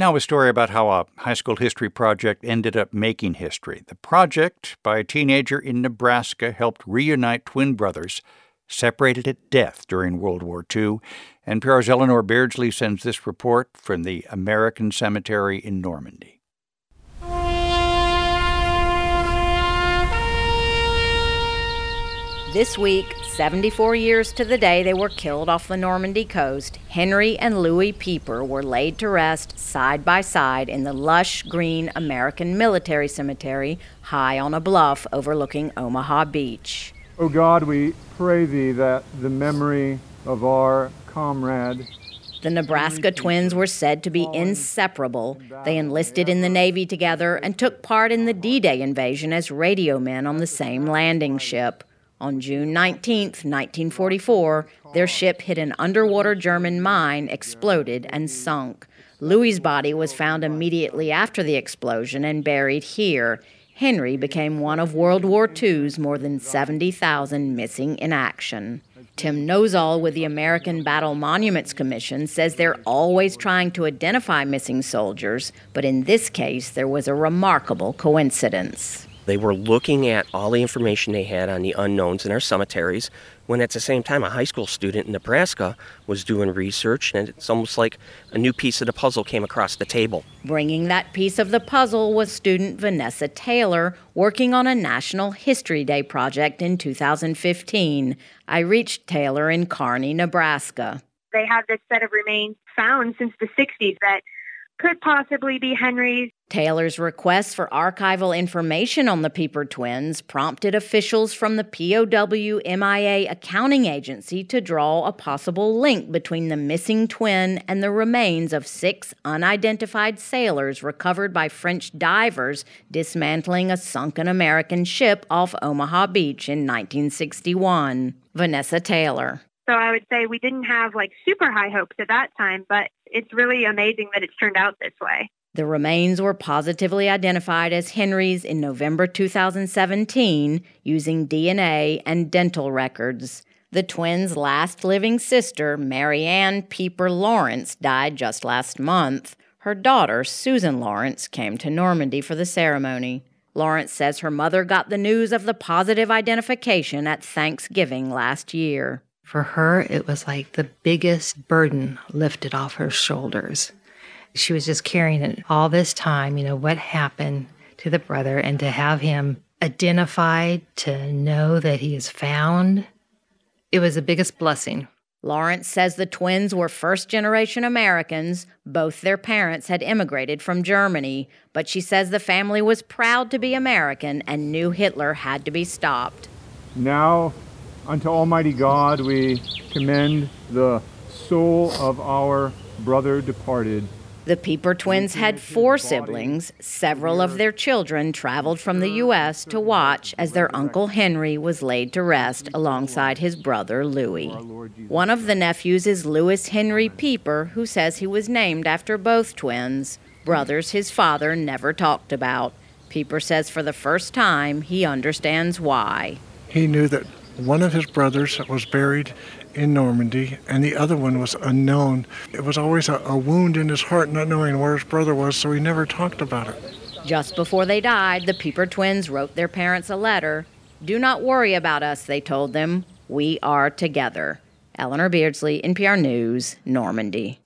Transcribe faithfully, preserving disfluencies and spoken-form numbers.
Now, a story about how a high school history project ended up making history. The project, by a teenager in Nebraska, helped reunite twin brothers separated at death during World War Two. N P R's Eleanor Beardsley sends this report from the American Cemetery in Normandy. This week, seventy-four years to the day they were killed off the Normandy coast, Henry and Louis Pieper were laid to rest side by side in the lush green American Military Cemetery high on a bluff overlooking Omaha Beach. O God, we pray thee that the memory of our comrade... The Nebraska twins were said to be inseparable. They enlisted in the Navy together and took part in the D-Day invasion as radio men on the same landing ship. On June nineteenth, nineteen forty-four, their ship hit an underwater German mine, exploded, and sunk. Louis's body was found immediately after the explosion and buried here. Henry became one of World War Two's more than seventy thousand missing in action. Tim Nozal with the American Battle Monuments Commission says they're always trying to identify missing soldiers, but in this case, there was a remarkable coincidence. They were looking at all the information they had on the unknowns in our cemeteries, when at the same time a high school student in Nebraska was doing research, and it's almost like a new piece of the puzzle came across the table. Bringing that piece of the puzzle was student Vanessa Taylor, working on a National History Day project in two thousand fifteen. I reached Taylor in Kearney, Nebraska. They have this set of remains found since the sixties that could possibly be Henry's. Taylor's request for archival information on the Pieper twins prompted officials from the P O W M I A accounting agency to draw a possible link between the missing twin and the remains of six unidentified sailors recovered by French divers dismantling a sunken American ship off Omaha Beach in nineteen sixty-one. Vanessa Taylor. So I would say we didn't have like super high hopes at that time, but it's really amazing that it's turned out this way. The remains were positively identified as Henry's in November two thousand seventeen using D N A and dental records. The twins' last living sister, Mary Ann Pieper Lawrence, died just last month. Her daughter, Susan Lawrence, came to Normandy for the ceremony. Lawrence says her mother got the news of the positive identification at Thanksgiving last year. For her, it was like the biggest burden lifted off her shoulders. She was just carrying it all this time, you know, what happened to the brother, and to have him identified, to know that he is found, it was the biggest blessing. Lawrence says the twins were first-generation Americans. Both their parents had immigrated from Germany, but she says the family was proud to be American and knew Hitler had to be stopped. Now, unto Almighty God, we commend the soul of our brother departed. The Pieper twins had four siblings. Several of their children traveled from the U S to watch as their Uncle Henry was laid to rest alongside his brother Louis. One of the nephews is Louis Henry Pieper, who says he was named after both twins, brothers his father never talked about. Pieper says for the first time he understands why. He knew that one of his brothers was buried in Normandy, and the other one was unknown. It was always a, a wound in his heart not knowing where his brother was, so he never talked about it. Just before they died, the Pieper twins wrote their parents a letter. "Do not worry about us," they told them. "We are together." Eleanor Beardsley, N P R News, Normandy.